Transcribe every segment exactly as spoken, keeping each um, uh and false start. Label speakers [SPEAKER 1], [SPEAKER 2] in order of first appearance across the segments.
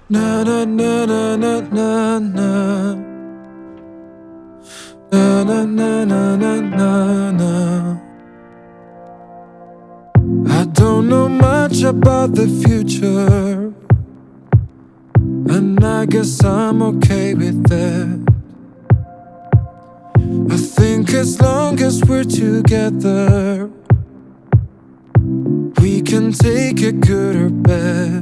[SPEAKER 1] Na na na na na na na na na na na na na na. I don't know much about the future, and I guess I'm okay with that. I think as long as we're together, we can take it good or bad.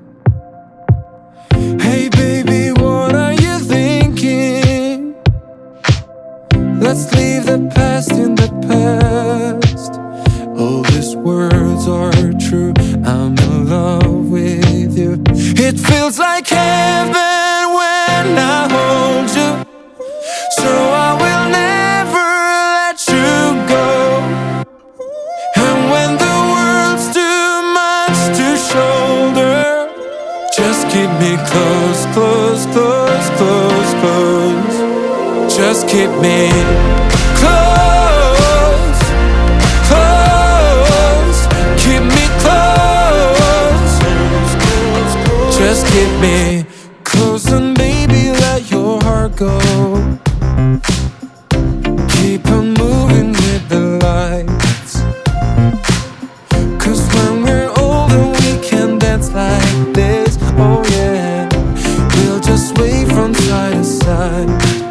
[SPEAKER 1] Hey baby, what are you thinking? Let's leave the past in the past. All these words are true, I'm in love with you. It feels like heaven when I hold you, so I will never let you go. And when the world's too much to shoulder, just keep me close, close, close, close, close. Just keep me close, close. Keep me close. Just keep me close, and baby, let your heart go. Keep on moving with the lights, 'cause when we're older we can dance like this. Oh yeah, we'll just wave from side to side.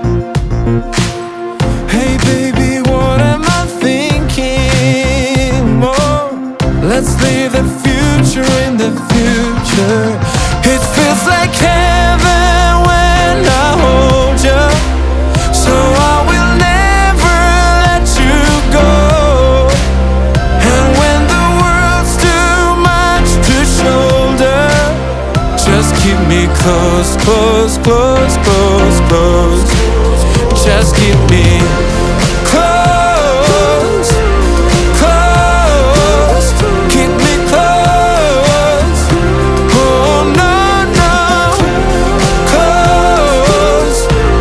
[SPEAKER 1] Hey baby, what am I thinking? Oh, let's leave the future in the future. It feels like heaven when I hold you, so I will never let you go. And when the world's too much to shoulder, just keep me close, close, close, close, close. Just keep me close, close. Keep me close. Oh no, no. Close,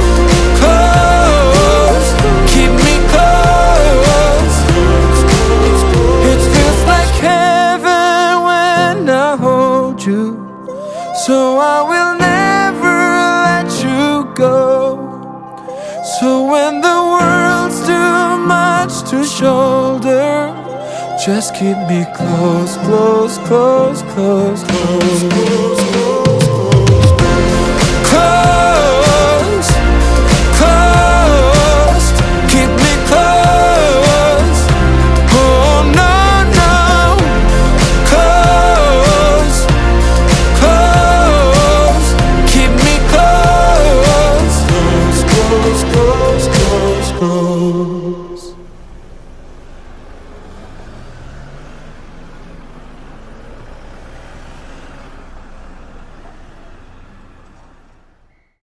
[SPEAKER 1] close. Keep me close. It feels like heaven when I hold you, so I will never let you go. So when the world's too much to shoulder, just keep me close, close, close, close, close, close, close, close.